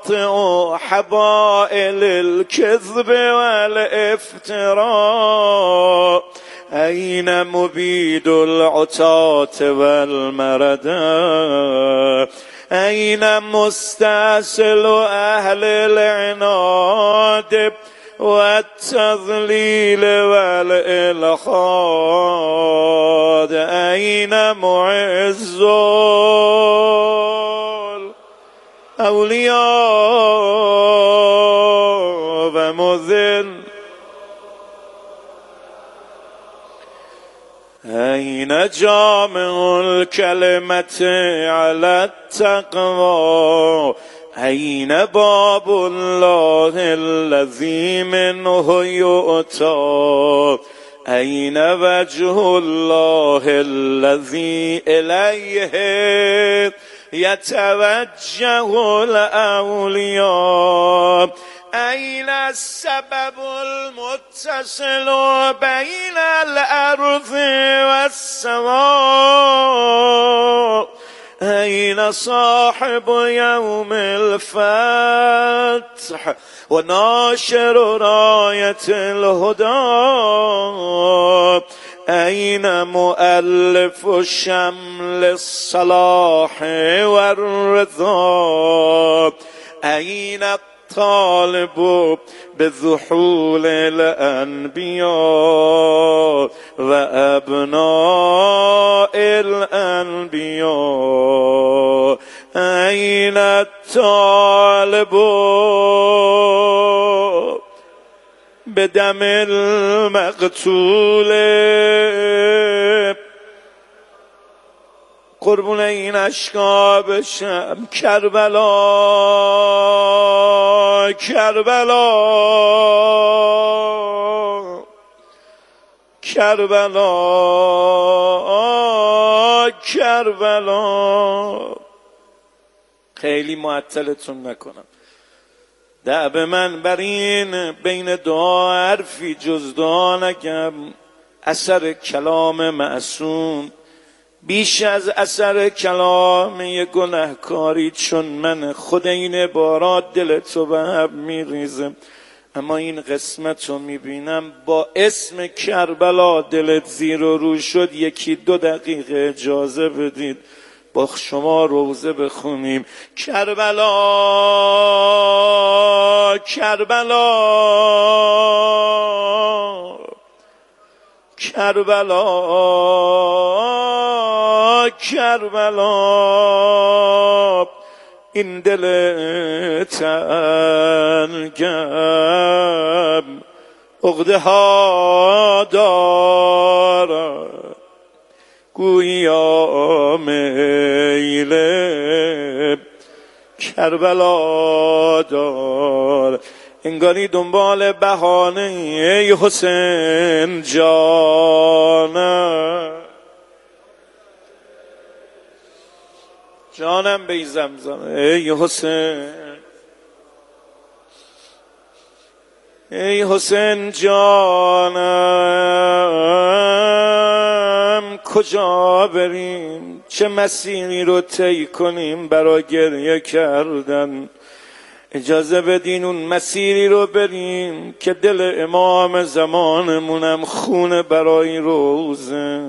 قاطع حبائل الكذب والافتراء أين مبيد العتاة والمردى أين مستأصل أهل العناد والتضليل والإلحاد أين معز الأولياء ومذل أين جامع الكلمة على التقوى أين باب الله الذي منه يؤتى أين وجه الله الذي إليه يتوجه الأولياء أين السبب المتصل بين الأرض والسماء أين صاحب يوم الفتح وناشر راية الهدى أين مؤلف شمل الصلاح والرضا أين الطالب بذحول الأنبياء وأبناء الأنبياء أين الطالب بدم المقتول قربون این اشکا بشم کربلا کربلا کربلا کربلا. خیلی معطلتون نکنم، دعب من بر این بین دعا حرفی جز دعا نگم. اثر کلام معصوم بیش از اثر کلام یه گناهکاری، چون من خود این عبارات دل تو به هم میریزم، اما این قسمت رو میبینم با اسم کربلا دلت زیر و رو شد. یکی 2 دقیقه اجازه بدید با شما روزه بخونیم. کربلا کربلا کربلا کربلا. این دل تنگم عقده ها دارد، گویا میل کربلا دار. انگاری دنبال بهانه ای حسین جانم به زمزم ای حسین، ای حسین جانم، کجا بریم؟ چه مسیری رو طی کنیم برای گریه کردن؟ اجازه بدین اون مسیری رو بریم که دل امام زمانمونم خونه برای روزه.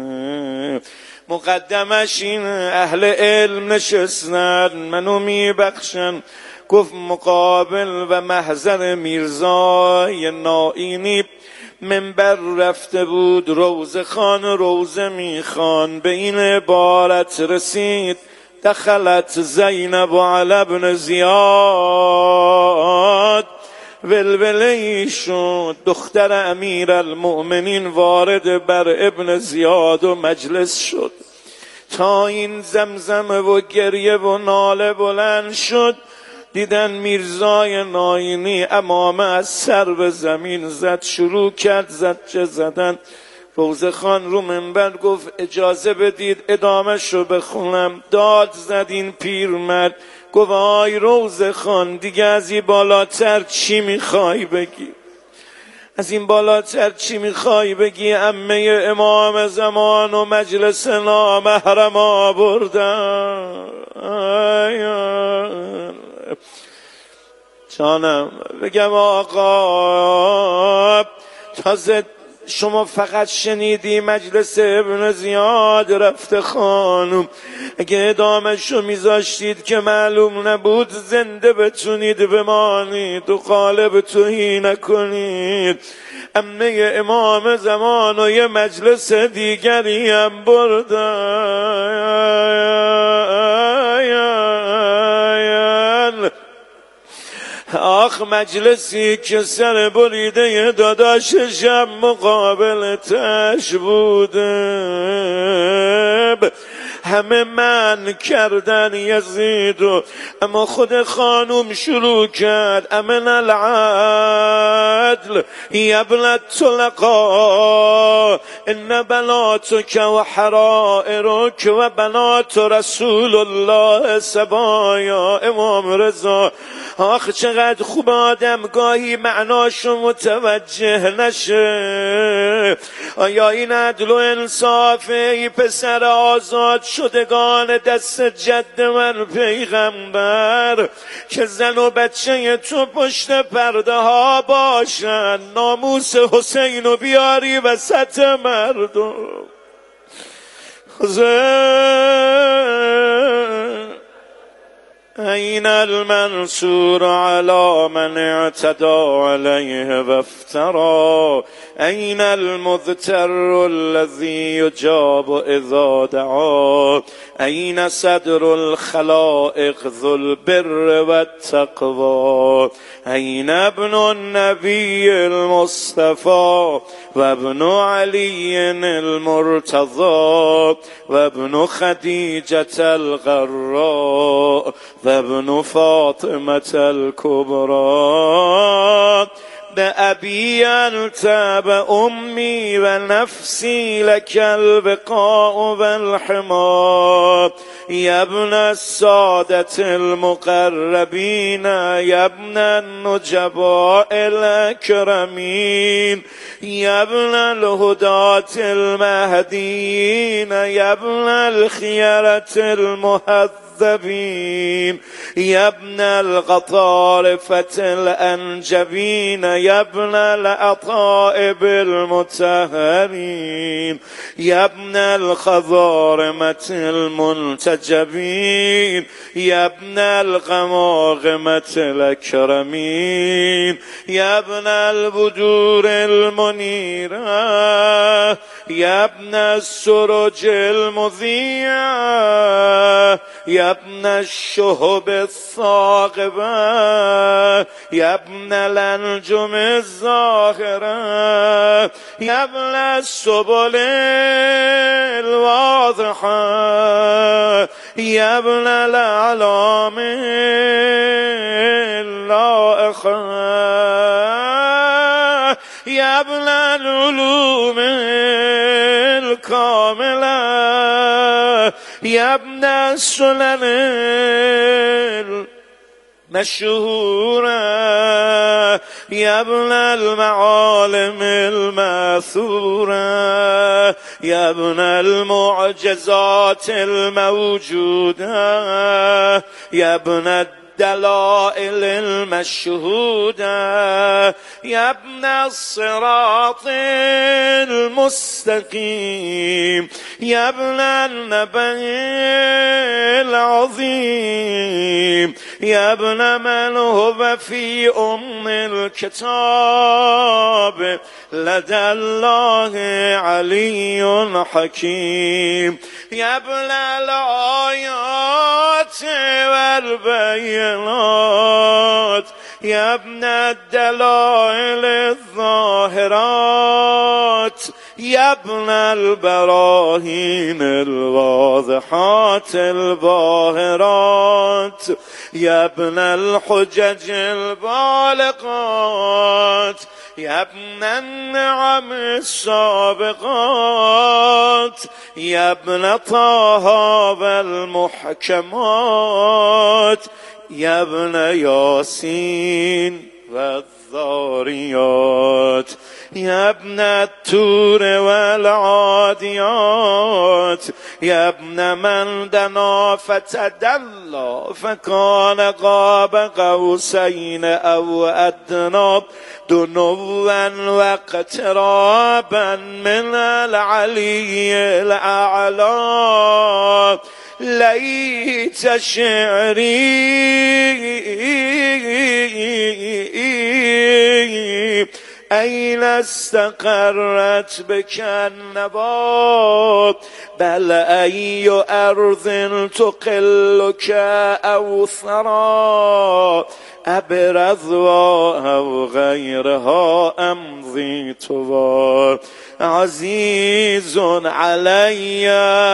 مقدمش این اهل علم نشستن منو میبخشن. گفت مقابل و محضر میرزای نائینی منبر رفته بود، روزه خان روزه میخوان. به این عبارت رسید دخلت زینب علی ابن زیاد، ولوله شد دختر امیر المؤمنین وارد بر ابن زیاد و مجلس شد. تا این زمزم و گریه و ناله بلند شد، دیدن میرزای ناینی امامه از سر به زمین زد، شروع کرد زجه زدن. روزه خان رو منبر گفت اجازه بدید ادامه شو بخونم. داد زد این پیرمرد، گفت آی روزه خان دیگه از این بالاتر چی میخوای بگی؟ از این بالاتر چی میخوای بگی؟ عمه امام زمان و مجلس نامحرم آوردن. جانم بگم آقا تازه شما فقط شنیدی مجلس ابن زیاد رفته خانم، اگه ادامهشو میذاشتید که معلوم نبود زنده بتونید بمانید و قالب توهی نکنید. امه امام زمان و یه مجلس دیگری هم بردن. آخ مجلسی که سر بریده داداششم مقابلتش بوده، همه من کردن یزیدو، اما خود خانوم شروع کرد امن العدل یبن الطلقاء ان بناتک و حرائرک و بنات رسول الله سبایا. امام رضا آخ چقدر خوب آدم گاهی معناشو متوجه نشه. آیا این عدل و انصافه؟ ای پسر آزاد شدگان دست جد من پیغمبر که زن و بچه تو پشت پرده ها باشن، ناموس حسینو بیاری وسط مردم. این المنصور على من اعتدى عليه وافترى، این المذتر الذي يجاب اذا دعا، این صدر الخلائق ذو البر والتقوى، این ابن النبي المصطفى و ابن علی المرتضى و ابن خدیجة الغراء و ابن فاطمة الكبرى. بأبي أنت بأمي ونفسي لك البقاء والحمى، يا ابن السادة المقربين يا ابن النجباء الأكرمين يا ابن الهداة المهديين يا ابن الخيرة المهذبين يا ابن القطارفة الأنجبين يا ابن الأطائب المطهرين يا ابن الخضارمة المنتجبين يا ابن الغماغمة الأكرمين يا ابن البدور المنيرة يا ابن السرج المضيئة يا ابن الشهب الثاقبة يا ابن الأنجم الزاهرة يا ابن السبل الواضحة يا ابن الأعلام اللائقة يا ابن العلوم الكاملة يا ابن السنن المشهورة يا ابن المعالم الماثورة يا ابن المعجزات الموجودة يا ابن الدلائل المشهودة يا ابن الصراط المستقيم يا ابن النبي العظيم يا ابن من هو في الكتاب لدى الله علي حكيم يا ابن الآيات والبينات يا ابن الدلائل الظاهرات يا ابن البراهين الواضحات الباهرات يا ابن الحجج البالغات يا ابن النعم السابقات يا ابن طه والمحكمات يا ابن ياسين والذاريات يا ابن التور والعاديات يا ابن من دنا فتدلى فكان قاب قوسين أو أدنى دنوا واقترابا من العلي الأعلى ليت شعري أين استقرت بك النبات بل أي أرض تقلك أو ثرى أبرضها أو غيرها أمضي طوى عزيز علي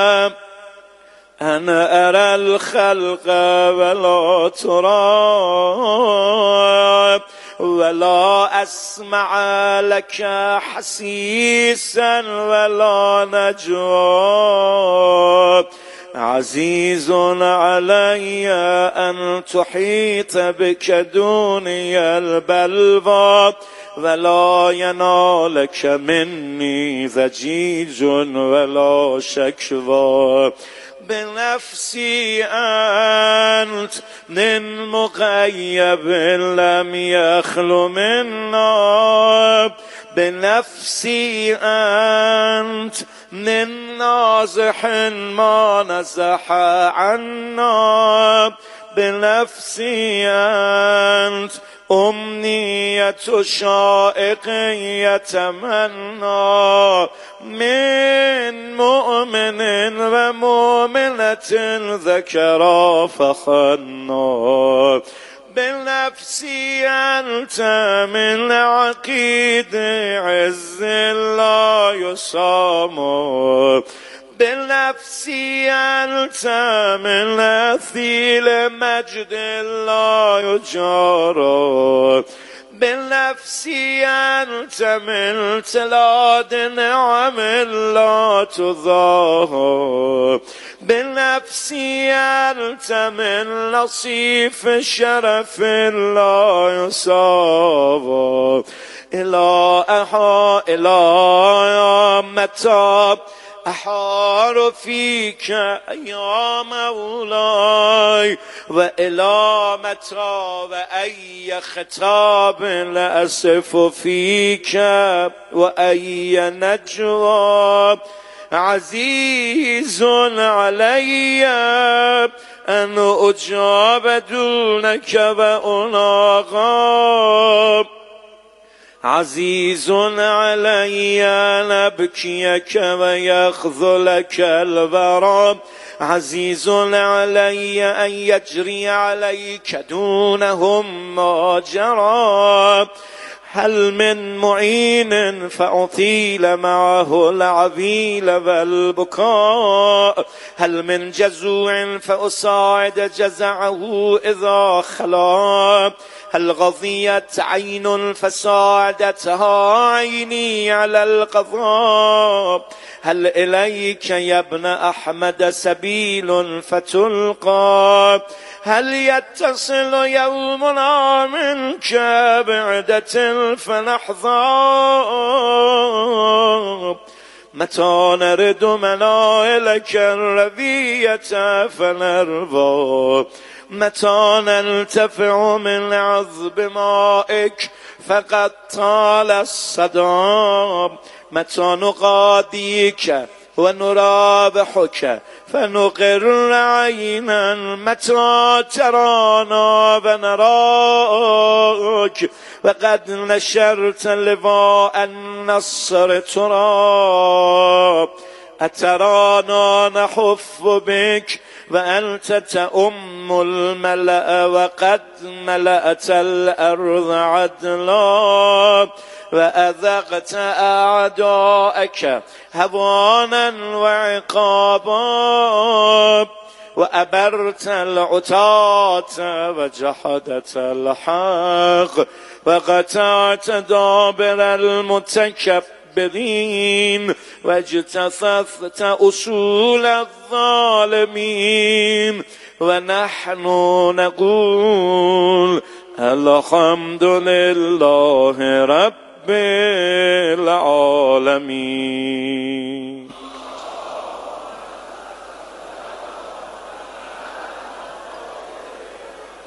أنا أرى الخلق ولا ترى ولا أسمع لك حسيسا ولا نجوى عزيز علي أن تحيط بك دوني البلوى ولا ينالك مني ضجيج ولا شكوى بنفسي أنت من مغيب لم يخل منا بنفسي أنت من نازح ما نزح عنا بنفسي أنت أمنية شائق يتمنى من مؤمن ومؤمنة ذكرى فخنا بنفسي أنت من عقيد عز لا يصام بنفسي أنت من أثيل مجد لا يجارى بنفسي أنت من تلاد نعم لا تضاهى بنفسي أنت من نصيف شرف لا يساوى إلى متى أحار فيك يا مولاي وإلى متى وأي خطاب لأسف فيك وأي نجوى عزيز علي أن أجاب دونك وأناغى عزيز علي أن أبكيك ويخذلك الورى عزيز علي أن يجري عليك دونهم ما جرى هل من معين فأطيل معه العبيل والبكاء هل من جزوع فأساعد جزعه إذا خلا هل غضيت عين فساعدتها عيني على القضاء هل إليك يا ابن أحمد سبيل فتلقى هل يتصل يومنا منك بعدة فنحظى متى نرد منائلك الربية فنرضى متى نلتفع من عذب مائك فقد طال الصدام متى نقاضيك ونرابحك فنقر عينا متى ترانا ونراك وقد نشرت لواء النصر تراب أترانا نحف بك وأنت تأم الملأ وقد ملأت الأرض عدلا وأذقت أعداءك هوانا وعقابا وأبرت العتاة وجحدت الحق وقطعت دابر المتكبرين واجتثثت أصول الظالمين ونحن نقول الحمد لله رب العالمين.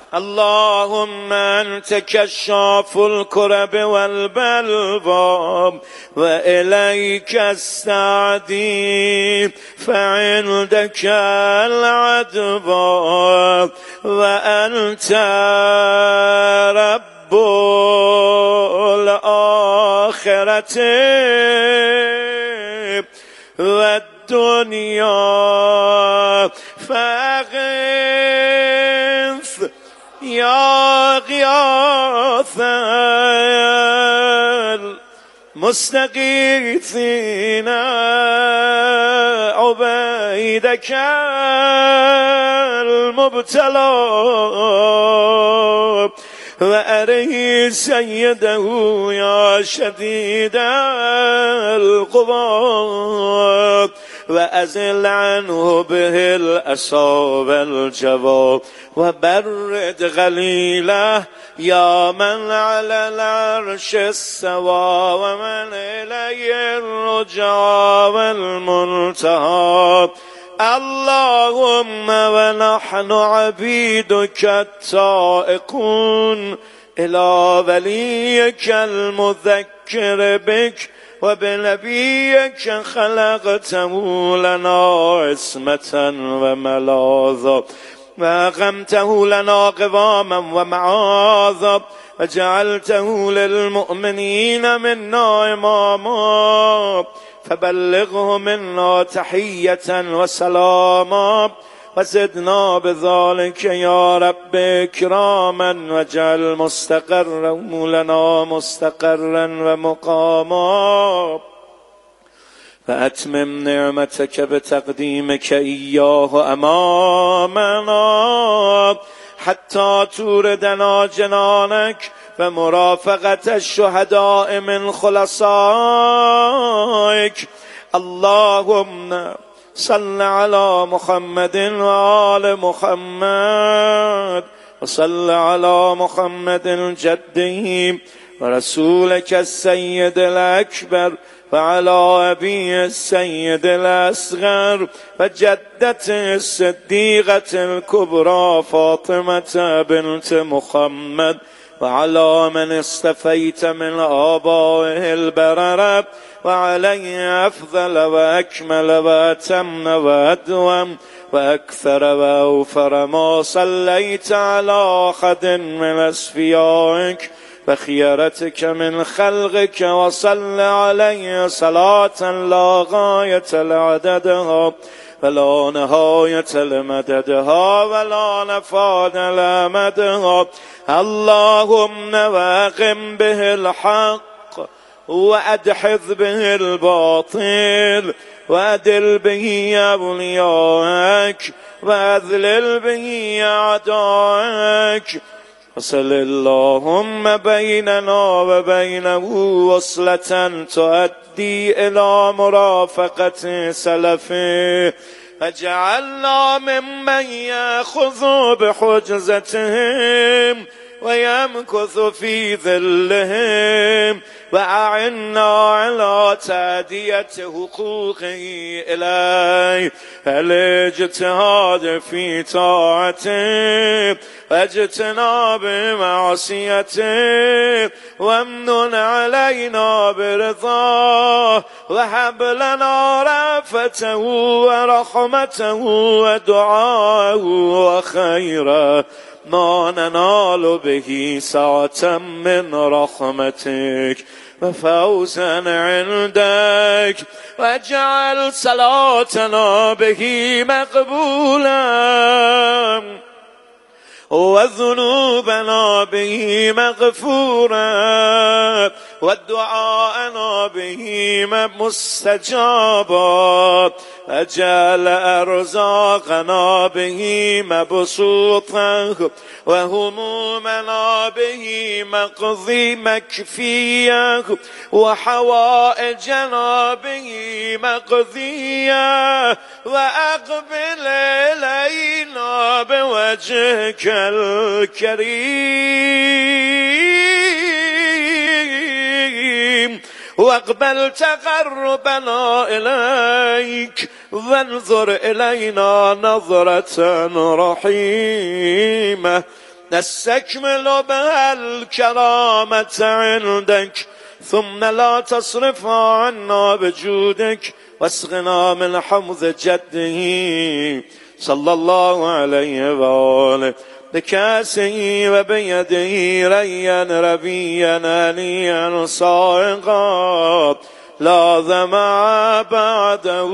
اللهم أنت كشاف الكرب والبلوى وإليك استعدي فعندك العدوى وأنت رب الآخرة والدنيا فأغث يا غياث المستغيثين عبيدك المبتلى وأره سيده يا شديد القوى وأزل عنه به الأسى والجوى وبرد غليله يا من على العرش استوى ومن إليه الرجعى والمنتهى اللهم ونحن عبيدك التائقون إلى وليك المذكر بك وبنبيك خلقته لنا عصمة وملاذا وأقمته لنا قواما ومعاذا وجعلته للمؤمنين منا إماما فبلغه منا تحية وسلاما وزدنا بذلك يا رب إكراما واجعل مستقرا لنا مستقرا ومقاما فأتمم نعمتك بتقديمك إياه أمامنا حتى توردنا جنانك ومرافقة الشهداء من خلصائك اللهم صل على محمد وآل محمد وصل على محمد جده ورسولك السيد الأكبر وعلى أبي السيد الأصغر وجدته الصديقة الكبرى فاطمة بنت محمد وعلى من اصطفيت من آبائه البررة وعليه أفضل وأكمل وأتم وأدوم وأكثر وأوفر ما صليت على أحد من أصفيائك وخيرتك من خلقك وصل عليه صلاة لا غاية لعددها ولا نهاية لمددها ولا نفاد لمدها اللهم واقم به الحق وأدحض به الباطل وأدل به أولياءك وأذلل به أعداءك وصل اللهم بيننا وبينه وصلة تؤدي إلى مرافقة سلفه فجعلنا ممن يأخذ بحجزتهم ويمكث في ظلهم وأعنا على تأدية حقوقه إليه الاجتهاد في طاعته واجتناب معصيته وامنن علينا برضاه وهب لنا رأفته ورحمته ودعاءه وخيره ما ننال به سعة من رحمتك وفوزا عندك واجعل صلاتنا به مقبولا وذنوبنا به مغفورا ودعاءنا به مستجابا وجعل أرزاقنا به مبسوطا وهمومنا به مقضي مكفيا وحوائجنا به مقضيا وأقبل إلينا بوجهك الكريم واقبل تقربنا إليك وانظر إلينا نظرة رحيمة نستكمل بها الكرامة عندك ثم لا تصرف عنا بجودك واسقنا من حوض جده صلى الله عليه وآله بكاسه وبيده ريا ربيا هنيئا صائغا لا ظمأ بعده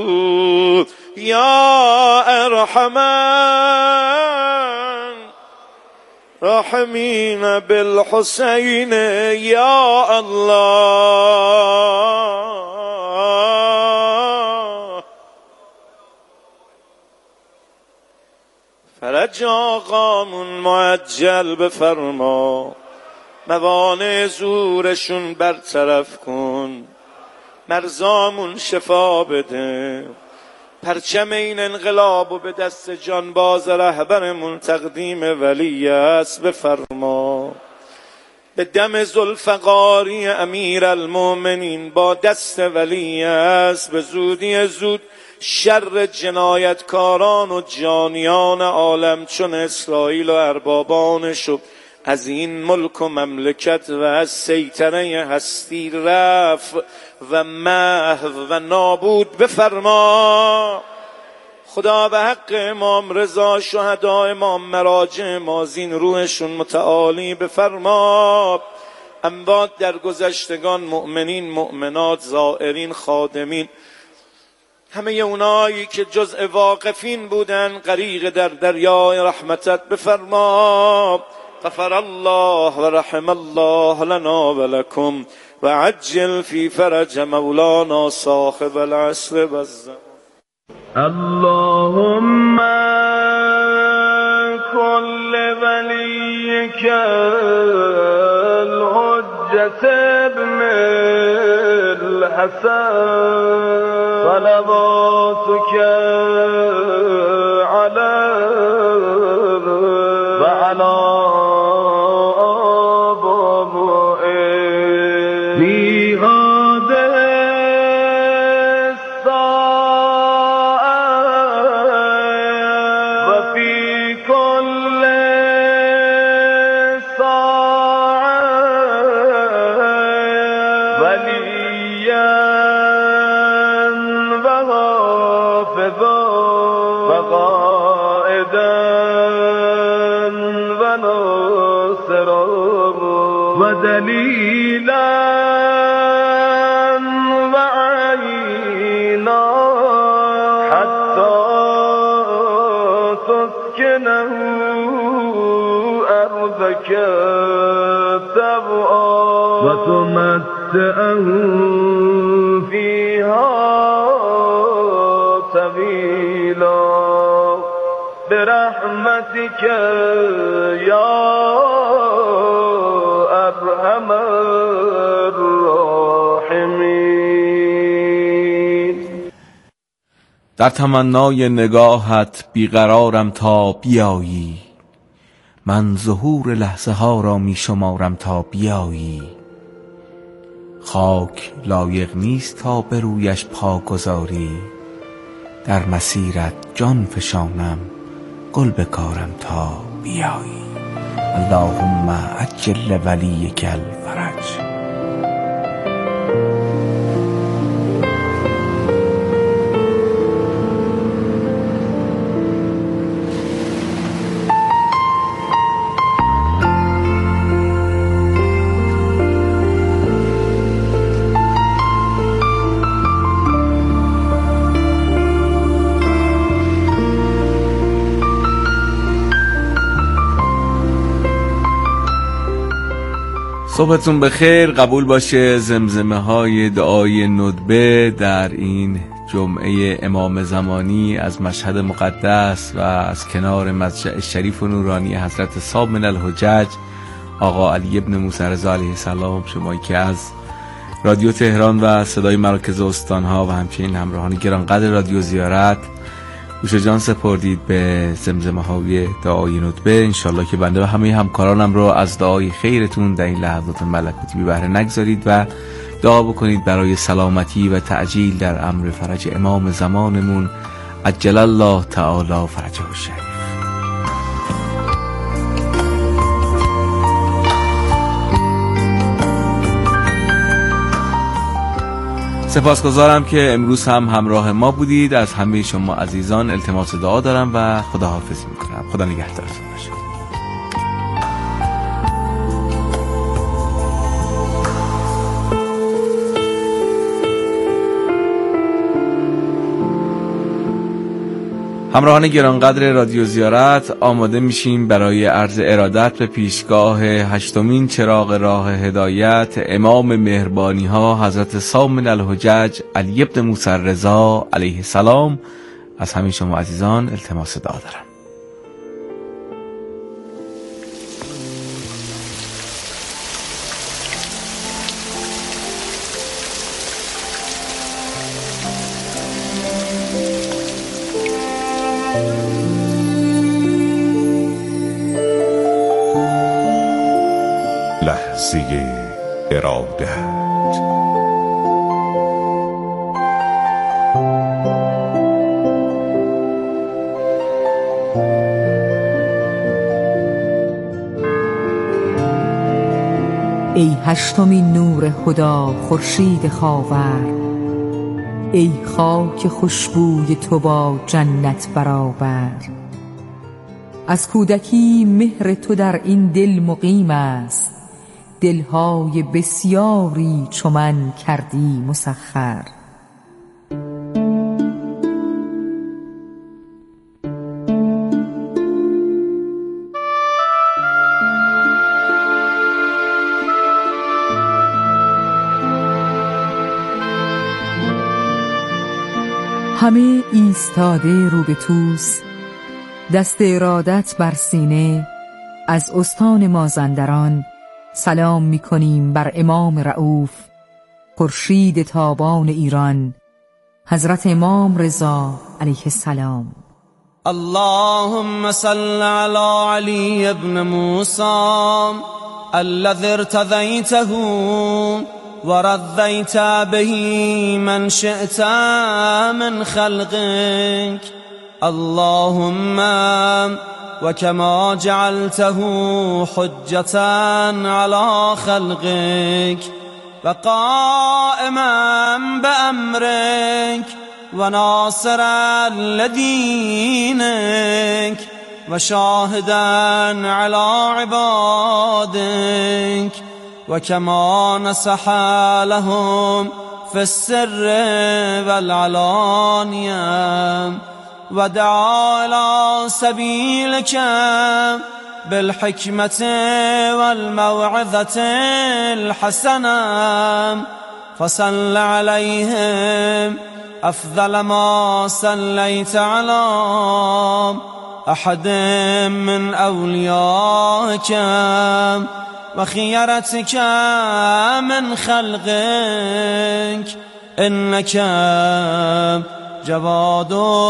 يا أرحم الراحمين بالحسين يا الله. فرج آقامون معجل بفرما، موانع زورشون برطرف کن، مرزامون شفا بده، پرچم این انقلاب و به دست جانباز رهبرمون تقدیم ولی است بفرما. به دم ذوالفقاری امیر المؤمنین با دست ولی است به زودی زود شر جنایتکاران و جانیان عالم چون اسرائیل و اربابانش از این ملک و مملکت و از سیطره هستی رفع و محو و نابود بفرما. خدا به حق امام رضا، شهدا، امام مراجع مازین روحشون متعالی بفرما. اموات در گذشتگان، مؤمنین، مؤمنات، زائرین، خادمین، همه اونایی که جزء واقفین بودن غریق در دریای رحمتت بفرما. غفر الله و رحم الله لنا و لکم و عجل فی فرج مولانا صاحب العصر و الزمان. اللهم كل وليك الحجة ابن الحسن صلواتك عليه وعلى دليلا وعينا حتى تسكنه أرضك تبعا وتمتعه فيها طويلا برحمتك يا ارحم الراحمین. در تمنای نگاهت بیقرارم تا بیایی، من ظهور لحظه ها را می شمارم تا بیایی. خاک لایق نیست تا به رویش پا گذاری، در مسیرت جان فشانم گل بکارم تا بیایی. اللهم عجل ولیک الفرج. صبحتون بخیر، قبول باشه زمزمه های دعای ندبه در این جمعه امام زمانی از مشهد مقدس و از کنار مسجد شریف و نورانی حضرت صاحب من الحجج آقا علی ابن موسی رضا علیه السلام. شمایی که از رادیو تهران و صدای مراکز استانها و همچنین همراهان گرانقدر رادیو زیارت گوش جان سپردید به زمزمه های دعای ندبه، انشالله که بنده و همه همکارانم رو از دعای خیرتون در این لحظات ملکوتی بی بهره نگذارید و دعا بکنید برای سلامتی و تعجیل در امر فرج امام زمانمون عجل الله تعالی فرجه الشریف. سپاسگزارم که امروز هم همراه ما بودید. از همه شما عزیزان التماس دعا دارم و خداحافظی میکنم. خدا نگهدارتون باشه. همراهان گرانقدر رادیو زیارت، آماده میشیم برای عرض ارادت به پیشگاه 8مین چراغ راه هدایت امام مهربانی ها حضرت سامن الحجج علی بن موسی رضا علیه السلام. از همه شما عزیزان التماس دعا دارم. لحظه ارادت. ای 8مین نور خدا خورشید خاور، ای خاک خوشبوی تو با جنت برابر. از کودکی مهر تو در این دل مقیم است، دلهای بسیاری چو من کردی مسخر. همه ایستاده رو به توس، دست ارادت بر سینه. از استان مازندران سلام می کنیم بر امام رؤوف، خورشید تابان ایران، حضرت امام رضا علیه السلام. اللهم صل على علي بن موسى الذي ارتضيته ورضيت به من شئت من خلقك. اللهم وكما جعلته حجة على خلقك وقائما بأمرك وناصرا لدينك وشاهدا على عبادك، وكما نصح لهم في السر والعلانية ودعا إلى سبيلك بالحكمة والموعظة الحسنة، فصل عليهم أفضل ما صليت على أحد من أوليائك وخيرتك من خلقك، إنك جواد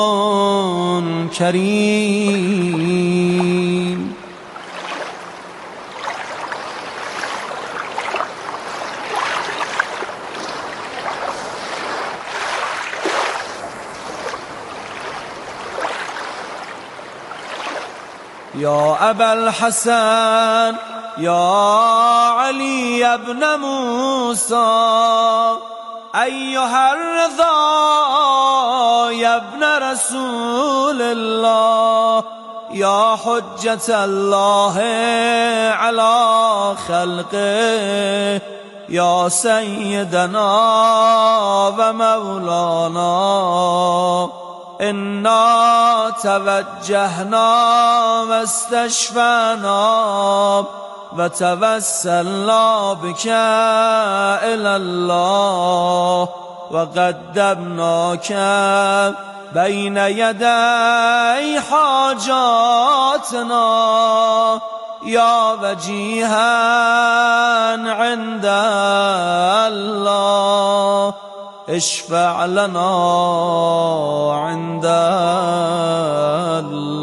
كريم. يا أبا الحسن يا علي بن موسى أيها الرضا يا ابن رسول الله، يا حجة الله على خلقه، يا سيدنا ومولانا، إنا توجهنا واستشفعنا وتوسلنا بك إلى الله وقدمناك بين يدي حاجاتنا، يا وجيها عند الله اشفع لنا عند الله.